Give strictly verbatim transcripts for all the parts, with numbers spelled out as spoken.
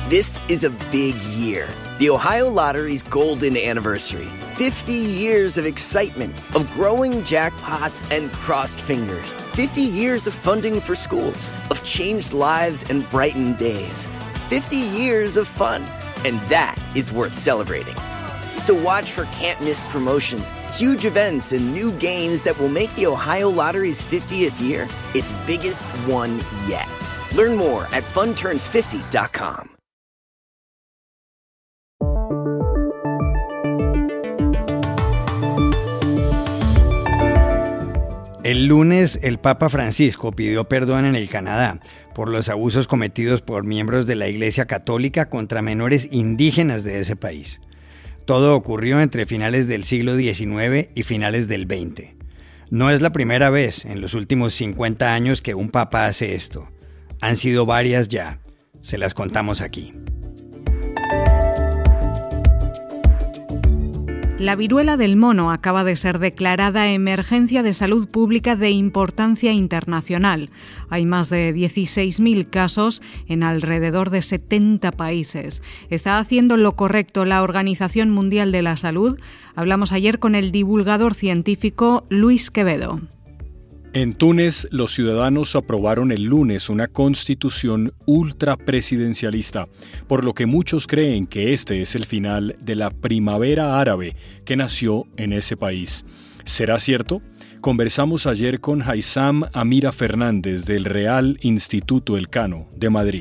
This is a big year. The Ohio Lottery's golden anniversary. fifty years of excitement, of growing jackpots and crossed fingers. fifty years of funding for schools, of changed lives and brightened days. fifty years of fun. And that is worth celebrating. So watch for can't-miss promotions, huge events, and new games that will make the Ohio Lottery's fiftieth year its biggest one yet. Learn more at fun turns fifty dot com. El lunes, el Papa Francisco pidió perdón en el Canadá por los abusos cometidos por miembros de la Iglesia Católica contra menores indígenas de ese país. Todo ocurrió entre finales del siglo diecinueve y finales del veinte. No es la primera vez en los últimos cincuenta años que un papa hace esto. Han sido varias ya. Se las contamos aquí. La viruela del mono acaba de ser declarada emergencia de salud pública de importancia internacional. Hay más de dieciséis mil casos en alrededor de setenta países. ¿Está haciendo lo correcto la Organización Mundial de la Salud? Hablamos ayer con el divulgador científico Luis Quevedo. En Túnez, los ciudadanos aprobaron el lunes una constitución ultrapresidencialista, por lo que muchos creen que este es el final de la primavera árabe que nació en ese país. ¿Será cierto? Conversamos ayer con Haysam Amira Fernández del Real Instituto Elcano de Madrid.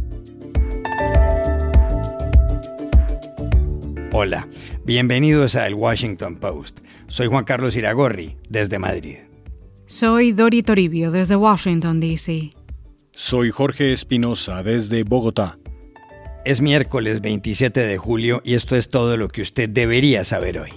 Hola, bienvenidos a El Washington Post. Soy Juan Carlos Iragorri, desde Madrid. Soy Dori Toribio, desde Washington, D C Soy Jorge Espinosa, desde Bogotá. Es miércoles veintisiete de julio y esto es todo lo que usted debería saber hoy.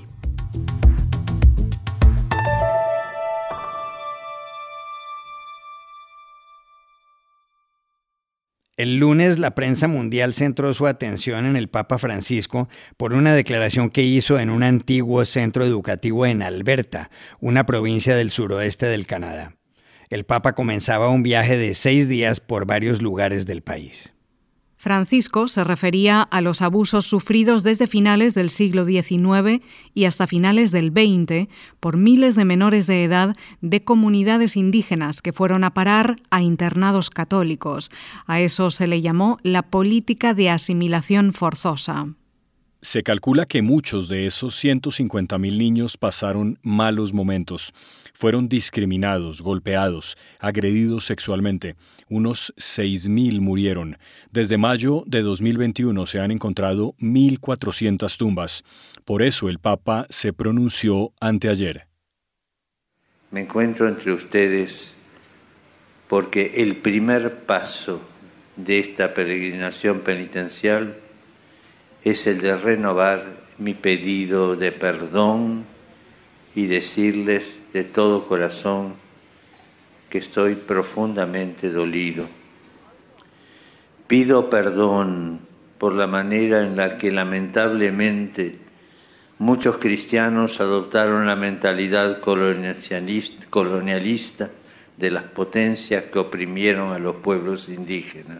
El lunes, la prensa mundial centró su atención en el Papa Francisco por una declaración que hizo en un antiguo centro educativo en Alberta, una provincia del suroeste del Canadá. El Papa comenzaba un viaje de seis días por varios lugares del país. Francisco se refería a los abusos sufridos desde finales del siglo diecinueve y hasta finales del veinte por miles de menores de edad de comunidades indígenas que fueron a parar a internados católicos. A eso se le llamó la política de asimilación forzosa. Se calcula que muchos de esos ciento cincuenta mil niños pasaron malos momentos. Fueron discriminados, golpeados, agredidos sexualmente. Unos seis mil murieron. Desde mayo de dos mil veintiuno se han encontrado mil cuatrocientas tumbas. Por eso el Papa se pronunció anteayer. Me encuentro entre ustedes porque el primer paso de esta peregrinación penitencial es el de renovar mi pedido de perdón y decirles de todo corazón que estoy profundamente dolido. Pido perdón por la manera en la que lamentablemente muchos cristianos adoptaron la mentalidad colonialista, colonialista de las potencias que oprimieron a los pueblos indígenas.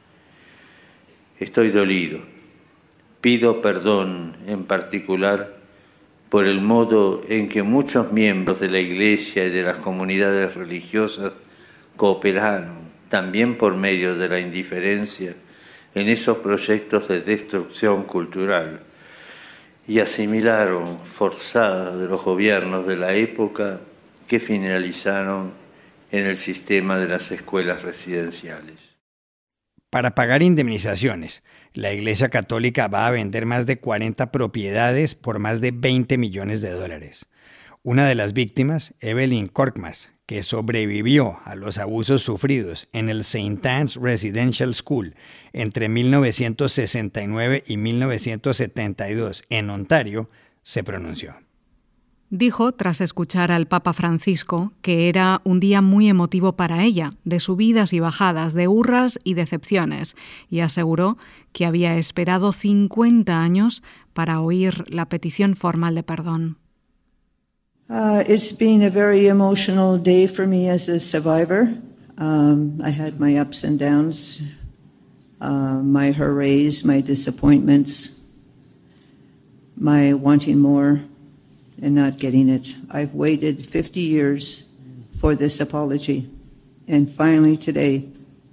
Estoy dolido. Pido perdón en particular por el modo en que muchos miembros de la Iglesia y de las comunidades religiosas cooperaron, también por medio de la indiferencia, en esos proyectos de destrucción cultural y asimilaron forzadas de los gobiernos de la época que finalizaron en el sistema de las escuelas residenciales. Para pagar indemnizaciones, la Iglesia Católica va a vender más de cuarenta propiedades por más de veinte millones de dólares. Una de las víctimas, Evelyn Korkmaz, que sobrevivió a los abusos sufridos en el Saint Anne's Residential School entre mil novecientos sesenta y nueve y mil novecientos setenta y dos en Ontario, se pronunció. Dijo, tras escuchar al Papa Francisco, que era un día muy emotivo para ella, de subidas y bajadas, de hurras y decepciones, y aseguró que había esperado cincuenta años para oír la petición formal de perdón. Uh, it's been a very emotional day for me as a survivor. Um, I had my ups and downs. uh, my hurrays, my disappointments, my wanting more and not getting it. I've waited fifty years for this apology, and finally today,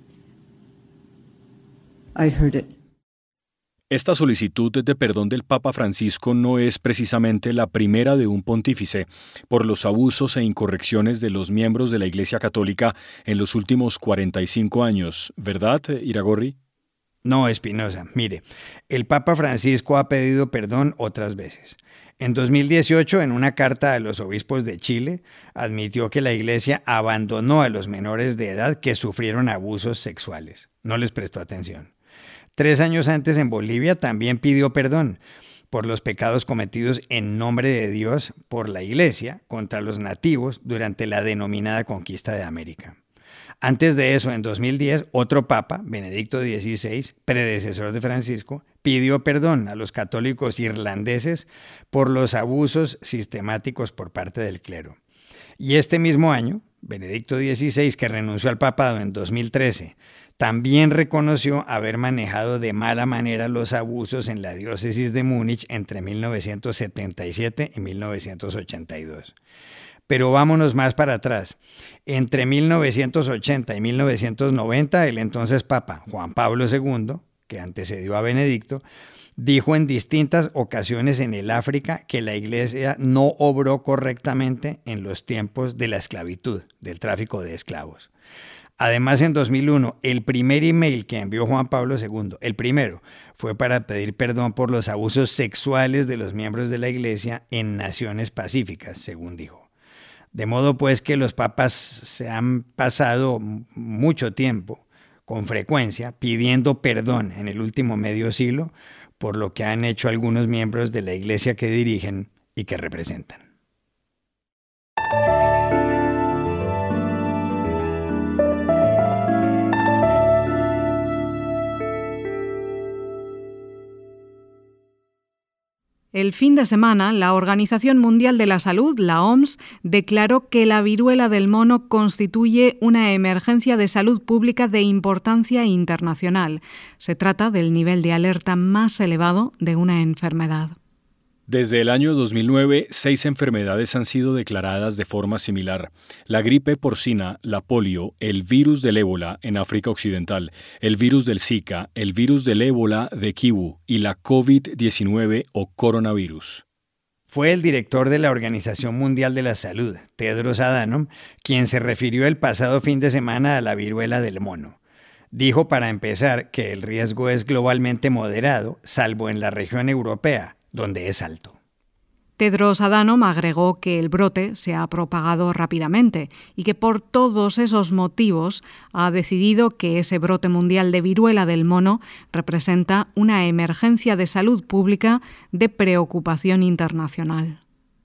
I heard it. Esta solicitud de perdón del Papa Francisco no es precisamente la primera de un pontífice por los abusos e incorrecciones de los miembros de la Iglesia Católica en los últimos cuarenta y cinco años, ¿verdad, Iragorri? No, Espinosa. Mire, el Papa Francisco ha pedido perdón otras veces. En dos mil dieciocho, en una carta a los obispos de Chile, admitió que la Iglesia abandonó a los menores de edad que sufrieron abusos sexuales. No les prestó atención. Tres años antes, en Bolivia, también pidió perdón por los pecados cometidos en nombre de Dios por la Iglesia contra los nativos durante la denominada conquista de América. Antes de eso, en dos mil diez, otro papa, Benedicto dieciséis, predecesor de Francisco, pidió perdón a los católicos irlandeses por los abusos sistemáticos por parte del clero. Y este mismo año, Benedicto dieciséis, que renunció al papado en dos mil trece, también reconoció haber manejado de mala manera los abusos en la diócesis de Múnich entre mil novecientos setenta y siete y mil novecientos ochenta y dos. Pero vámonos más para atrás. Entre mil novecientos ochenta y mil novecientos noventa, el entonces Papa Juan Pablo segundo, que antecedió a Benedicto, dijo en distintas ocasiones en el África que la Iglesia no obró correctamente en los tiempos de la esclavitud, del tráfico de esclavos. Además, en dos mil uno, el primer email que envió Juan Pablo segundo, el primero, fue para pedir perdón por los abusos sexuales de los miembros de la Iglesia en naciones pacíficas, según dijo. De modo pues que los papas se han pasado mucho tiempo, con frecuencia, pidiendo perdón en el último medio siglo por lo que han hecho algunos miembros de la Iglesia que dirigen y que representan. El fin de semana, la Organización Mundial de la Salud, la O M S, declaró que la viruela del mono constituye una emergencia de salud pública de importancia internacional. Se trata del nivel de alerta más elevado de una enfermedad. Desde el año dos mil nueve, seis enfermedades han sido declaradas de forma similar. La gripe porcina, la polio, el virus del ébola en África Occidental, el virus del Zika, el virus del ébola de Kivu y la COVID diecinueve o coronavirus. Fue el director de la Organización Mundial de la Salud, Tedros Adhanom, quien se refirió el pasado fin de semana a la viruela del mono. Dijo para empezar que el riesgo es globalmente moderado, salvo en la región europea, donde es alto. Tedros Adhanom agregó que el brote se ha propagado rápidamente y que por todos esos motivos ha decidido que ese brote mundial de viruela del mono representa una emergencia de salud pública de preocupación internacional.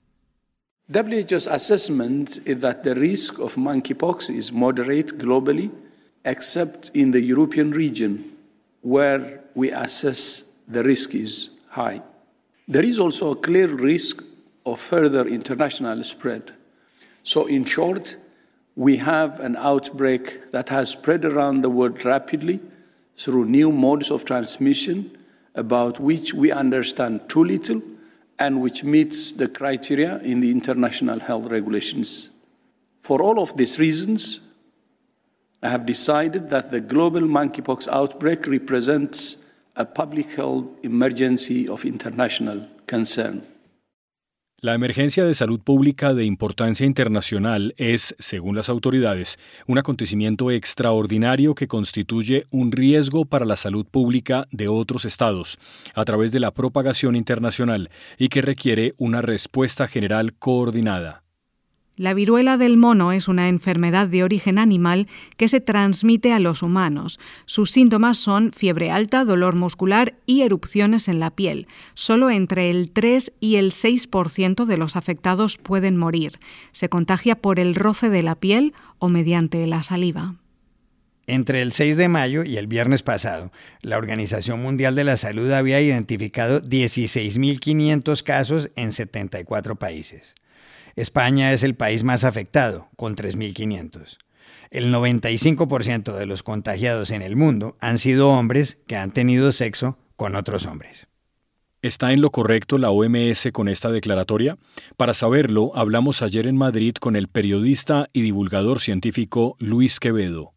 W H O's assessment is that the risk of monkeypox is moderate globally, except in the European region, where we assess the risk is high. There is also a clear risk of further international spread. So in short, we have an outbreak that has spread around the world rapidly through new modes of transmission about which we understand too little and which meets the criteria in the international health regulations. For all of these reasons, I have decided that the global monkeypox outbreak represents a public health emergency of international concern. La emergencia de salud pública de importancia internacional es, según las autoridades, un acontecimiento extraordinario que constituye un riesgo para la salud pública de otros estados a través de la propagación internacional y que requiere una respuesta general coordinada. La viruela del mono es una enfermedad de origen animal que se transmite a los humanos. Sus síntomas son fiebre alta, dolor muscular y erupciones en la piel. Solo entre el tres y el seis por ciento de los afectados pueden morir. Se contagia por el roce de la piel o mediante la saliva. Entre el seis de mayo y el viernes pasado, la Organización Mundial de la Salud había identificado dieciséis mil quinientos casos en setenta y cuatro países. España es el país más afectado, con tres mil quinientos. El noventa y cinco por ciento de los contagiados en el mundo han sido hombres que han tenido sexo con otros hombres. ¿Está en lo correcto la O M S con esta declaratoria? Para saberlo, hablamos ayer en Madrid con el periodista y divulgador científico Luis Quevedo.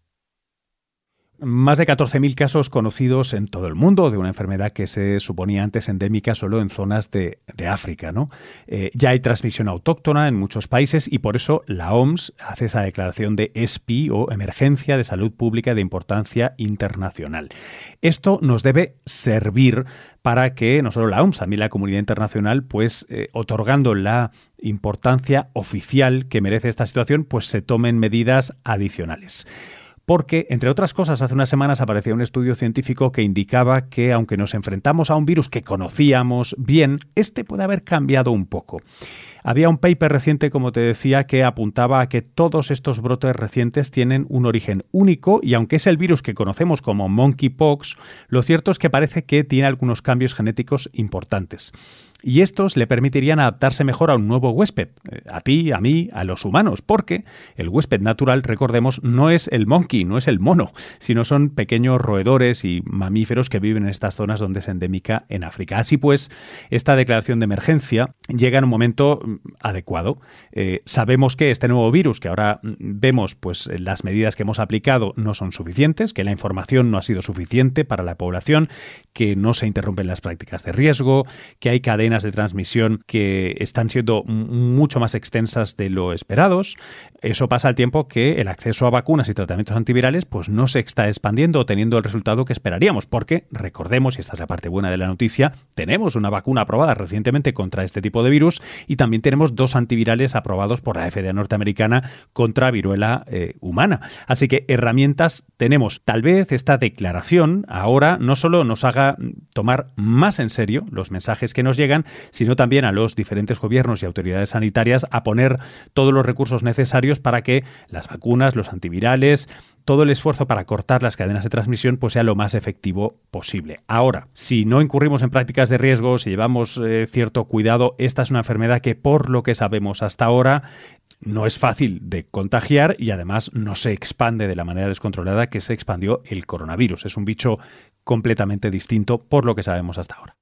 Más de catorce mil casos conocidos en todo el mundo de una enfermedad que se suponía antes endémica solo en zonas de, de África, ¿no? Eh, ya hay transmisión autóctona en muchos países y por eso la O M S hace esa declaración de E S P I o Emergencia de Salud Pública de Importancia Internacional. Esto nos debe servir para que no solo la O M S, también la comunidad internacional, pues eh, otorgando la importancia oficial que merece esta situación, pues se tomen medidas adicionales. Porque, entre otras cosas, hace unas semanas apareció un estudio científico que indicaba que, aunque nos enfrentamos a un virus que conocíamos bien, este puede haber cambiado un poco. Había un paper reciente, como te decía, que apuntaba a que todos estos brotes recientes tienen un origen único y aunque es el virus que conocemos como monkeypox, lo cierto es que parece que tiene algunos cambios genéticos importantes. Y estos le permitirían adaptarse mejor a un nuevo huésped, a ti, a mí, a los humanos, porque el huésped natural, recordemos, no es el monkey, no es el mono, sino son pequeños roedores y mamíferos que viven en estas zonas donde es endémica en África. Así pues, esta declaración de emergencia llega en un momento adecuado. Eh, sabemos que este nuevo virus, que ahora vemos, pues las medidas que hemos aplicado no son suficientes, que la información no ha sido suficiente para la población, que no se interrumpen las prácticas de riesgo, que hay cadenas de transmisión que están siendo mucho más extensas de lo esperados. Eso pasa al tiempo que el acceso a vacunas y tratamientos antivirales pues no se está expandiendo o teniendo el resultado que esperaríamos, porque recordemos, y esta es la parte buena de la noticia, tenemos una vacuna aprobada recientemente contra este tipo de virus y también tenemos dos antivirales aprobados por la F D A norteamericana contra viruela eh, humana. Así que herramientas tenemos. Tal vez esta declaración ahora no solo nos haga tomar más en serio los mensajes que nos llegan, sino también a los diferentes gobiernos y autoridades sanitarias a poner todos los recursos necesarios para que las vacunas, los antivirales, todo el esfuerzo para cortar las cadenas de transmisión pues sea lo más efectivo posible. Ahora, si no incurrimos en prácticas de riesgo, si llevamos eh, cierto cuidado, esta es una enfermedad que, por lo que sabemos hasta ahora, no es fácil de contagiar y además no se expande de la manera descontrolada que se expandió el coronavirus. Es un bicho completamente distinto por lo que sabemos hasta ahora.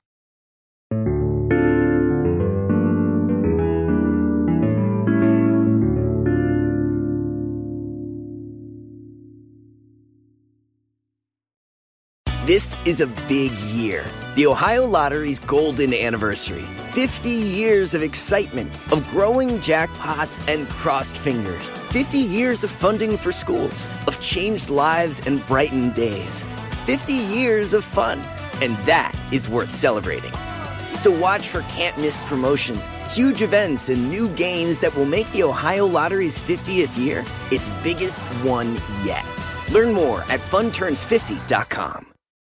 This is a big year. The Ohio Lottery's golden anniversary. fifty years of excitement, of growing jackpots and crossed fingers. fifty years of funding for schools, of changed lives and brightened days. fifty years of fun. And that is worth celebrating. So watch for can't-miss promotions, huge events, and new games that will make the Ohio Lottery's fiftieth year its biggest one yet. Learn more at fun turns fifty dot com.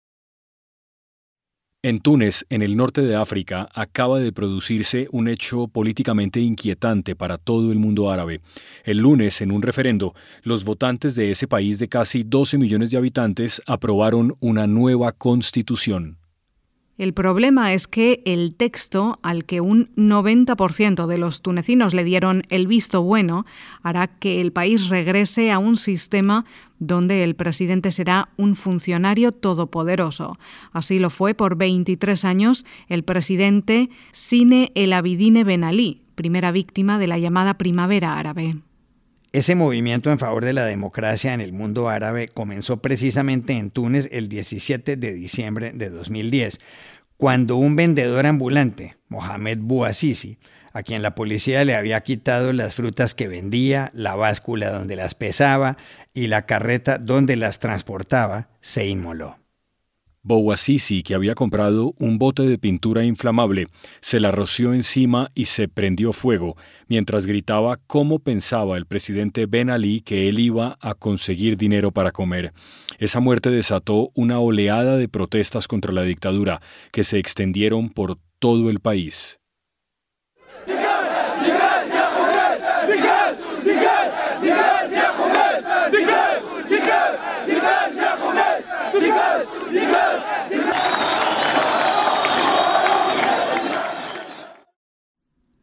En Túnez, en el norte de África, acaba de producirse un hecho políticamente inquietante para todo el mundo árabe. El lunes, en un referendo, los votantes de ese país de casi doce millones de habitantes aprobaron una nueva constitución. El problema es que el texto, al que un noventa por ciento de los tunecinos le dieron el visto bueno, hará que el país regrese a un sistema donde el presidente será un funcionario todopoderoso. Así lo fue por veintitrés años el presidente Zine El Abidine Ben Ali, primera víctima de la llamada Primavera Árabe. Ese movimiento en favor de la democracia en el mundo árabe comenzó precisamente en Túnez el diecisiete de diciembre de dos mil diez, cuando un vendedor ambulante, Mohamed Bouazizi, a quien la policía le había quitado las frutas que vendía, la báscula donde las pesaba y la carreta donde las transportaba, se inmoló. Bouazizi, que había comprado un bote de pintura inflamable, se la roció encima y se prendió fuego, mientras gritaba cómo pensaba el presidente Ben Ali que él iba a conseguir dinero para comer. Esa muerte desató una oleada de protestas contra la dictadura, que se extendieron por todo el país.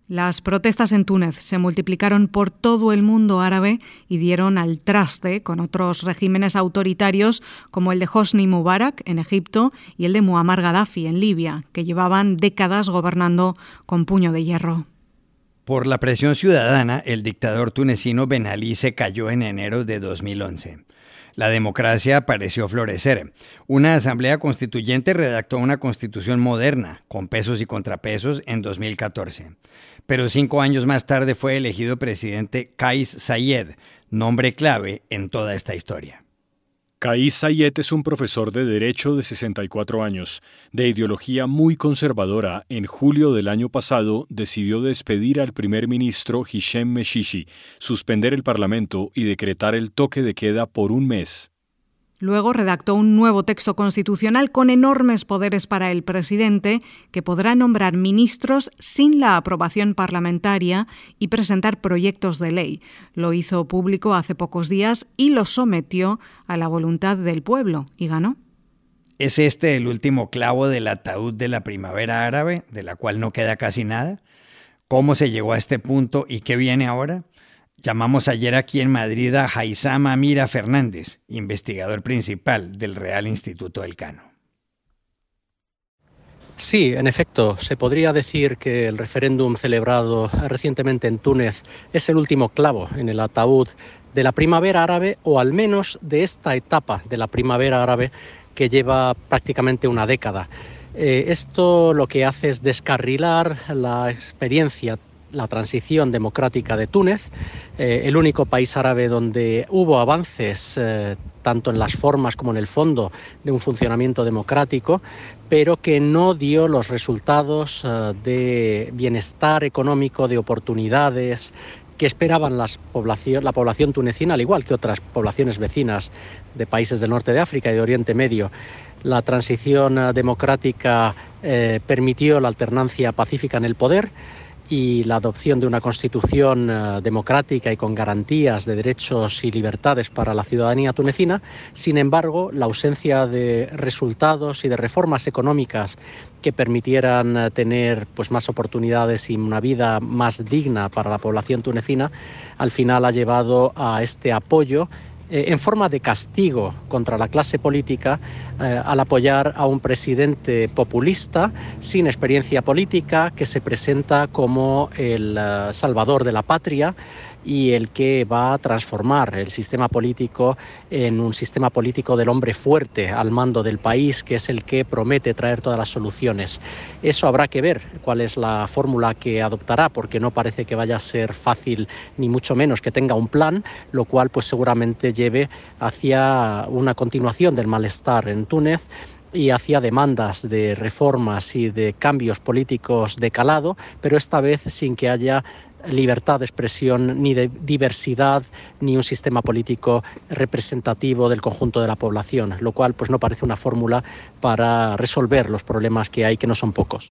Las protestas en Túnez se multiplicaron por todo el mundo árabe y dieron al traste con otros regímenes autoritarios como el de Hosni Mubarak en Egipto y el de Muammar Gaddafi en Libia, que llevaban décadas gobernando con puño de hierro. Por la presión ciudadana, el dictador tunecino Ben Ali se cayó en enero de dos mil once. La democracia pareció florecer. Una asamblea constituyente redactó una constitución moderna, con pesos y contrapesos, en dos mil catorce. Pero cinco años más tarde fue elegido presidente Kais Saied, nombre clave en toda esta historia. Kais Saied es un profesor de Derecho de sesenta y cuatro años, de ideología muy conservadora. En julio del año pasado decidió despedir al primer ministro Hichem Meshishi, suspender el Parlamento y decretar el toque de queda por un mes. Luego redactó un nuevo texto constitucional con enormes poderes para el presidente, que podrá nombrar ministros sin la aprobación parlamentaria y presentar proyectos de ley. Lo hizo público hace pocos días y lo sometió a la voluntad del pueblo y ganó. ¿Es este el último clavo del ataúd de la primavera árabe, de la cual no queda casi nada? ¿Cómo se llegó a este punto y qué viene ahora? Llamamos ayer aquí en Madrid a Haysam Amira Fernández, investigador principal del Real Instituto Elcano. Sí, en efecto, se podría decir que el referéndum celebrado recientemente en Túnez es el último clavo en el ataúd de la primavera árabe, o al menos de esta etapa de la primavera árabe que lleva prácticamente una década. Eh, esto lo que hace es descarrilar la experiencia, la transición democrática de Túnez, eh, el único país árabe donde hubo avances eh, tanto en las formas como en el fondo de un funcionamiento democrático, pero que no dio los resultados eh, de bienestar económico, de oportunidades que esperaban las población, la población tunecina, al igual que otras poblaciones vecinas de países del norte de África y de Oriente Medio. La transición eh, democrática eh, permitió la alternancia pacífica en el poder y la adopción de una constitución uh, democrática y con garantías de derechos y libertades para la ciudadanía tunecina. Sin embargo, la ausencia de resultados y de reformas económicas que permitieran uh, tener pues, más oportunidades y una vida más digna para la población tunecina, al final ha llevado a este apoyo Eh, en forma de castigo contra la clase política eh, al apoyar a un presidente populista sin experiencia política que se presenta como el uh, salvador de la patria y el que va a transformar el sistema político en un sistema político del hombre fuerte al mando del país, que es el que promete traer todas las soluciones. Eso habrá que ver cuál es la fórmula que adoptará, porque no parece que vaya a ser fácil, ni mucho menos que tenga un plan, lo cual pues seguramente lleve hacia una continuación del malestar en Túnez y hacia demandas de reformas y de cambios políticos de calado, pero esta vez sin que haya libertad de expresión, ni de diversidad, ni un sistema político representativo del conjunto de la población, lo cual pues no parece una fórmula para resolver los problemas que hay, que no son pocos.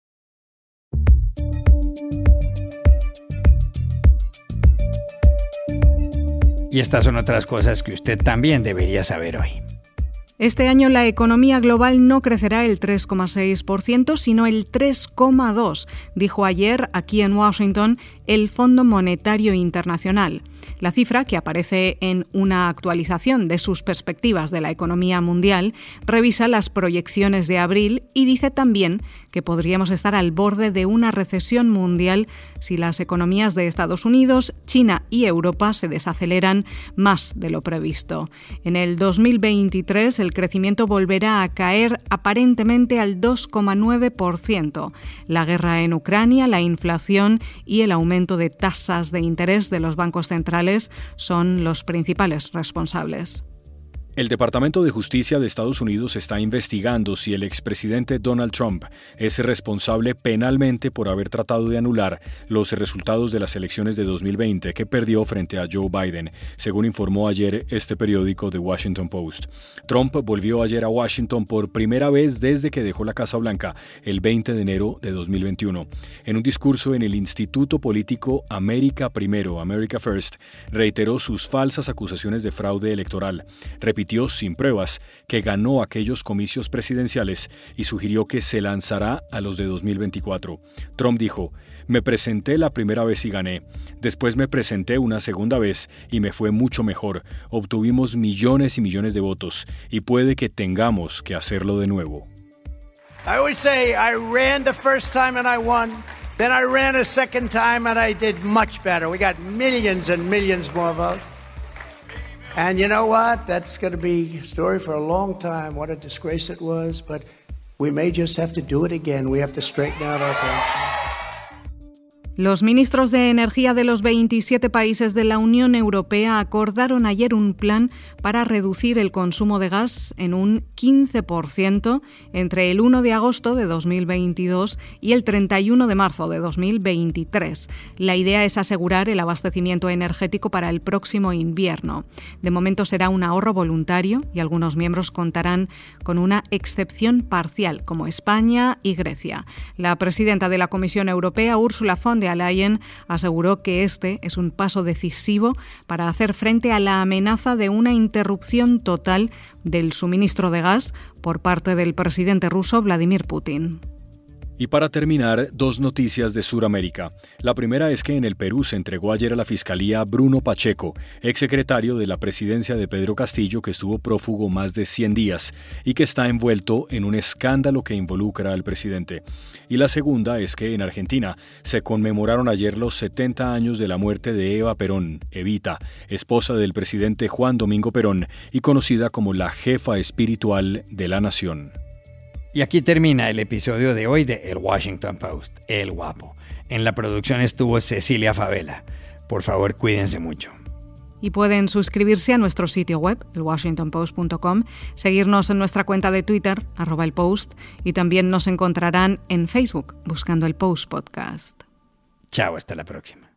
Y estas son otras cosas que usted también debería saber hoy. Este año la economía global no crecerá el tres coma seis por ciento, sino el tres coma dos por ciento, dijo ayer aquí en Washington el Fondo Monetario Internacional. La cifra, que aparece en una actualización de sus perspectivas de la economía mundial, revisa las proyecciones de abril y dice también que podríamos estar al borde de una recesión mundial si las economías de Estados Unidos, China y Europa se desaceleran más de lo previsto. En el dos mil veintitrés el crecimiento volverá a caer aparentemente al dos coma nueve por ciento. La guerra en Ucrania, la inflación y el aumento de tasas de interés de los bancos centrales son los principales responsables. El Departamento de Justicia de Estados Unidos está investigando si el expresidente Donald Trump es responsable penalmente por haber tratado de anular los resultados de las elecciones de dos mil veinte que perdió frente a Joe Biden, según informó ayer este periódico The Washington Post. Trump volvió ayer a Washington por primera vez desde que dejó la Casa Blanca el veinte de enero de dos mil veintiuno. En un discurso en el Instituto Político América Primero, America First, reiteró sus falsas acusaciones de fraude electoral. Repitió repitió sin pruebas que ganó aquellos comicios presidenciales y sugirió que se lanzará a los de dos mil veinticuatro. Trump dijo: me presenté la primera vez y gané. Después me presenté una segunda vez y me fue mucho mejor. Obtuvimos millones y millones de votos y puede que tengamos que hacerlo de nuevo. I always say I ran the first time and I won. Then I ran a second time and I did much better. We got millions and millions more votes. And you know what? That's going to be a story for a long time. What a disgrace it was. But we may just have to do it again. We have to straighten out our country. Los ministros de Energía de los veintisiete países de la Unión Europea acordaron ayer un plan para reducir el consumo de gas en un quince por ciento entre el uno de agosto de dos mil veintidós y el treinta y uno de marzo de dos mil veintitrés. La idea es asegurar el abastecimiento energético para el próximo invierno. De momento será un ahorro voluntario y algunos miembros contarán con una excepción parcial, como España y Grecia. La presidenta de la Comisión Europea, Ursula von der Leyen, aseguró que este es un paso decisivo para hacer frente a la amenaza de una interrupción total del suministro de gas por parte del presidente ruso Vladimir Putin. Y para terminar, dos noticias de Sudamérica. La primera es que en el Perú se entregó ayer a la Fiscalía a Bruno Pacheco, exsecretario de la presidencia de Pedro Castillo, que estuvo prófugo más de cien días y que está envuelto en un escándalo que involucra al presidente. Y la segunda es que en Argentina se conmemoraron ayer los setenta años de la muerte de Eva Perón, Evita, esposa del presidente Juan Domingo Perón y conocida como la jefa espiritual de la nación. Y aquí termina el episodio de hoy de El Washington Post, El Guapo. En la producción estuvo Cecilia Favela. Por favor, cuídense mucho. Y pueden suscribirse a nuestro sitio web, el washington post punto com, seguirnos en nuestra cuenta de Twitter, arroba el Post, y también nos encontrarán en Facebook, buscando el Post Podcast. Chao, hasta la próxima.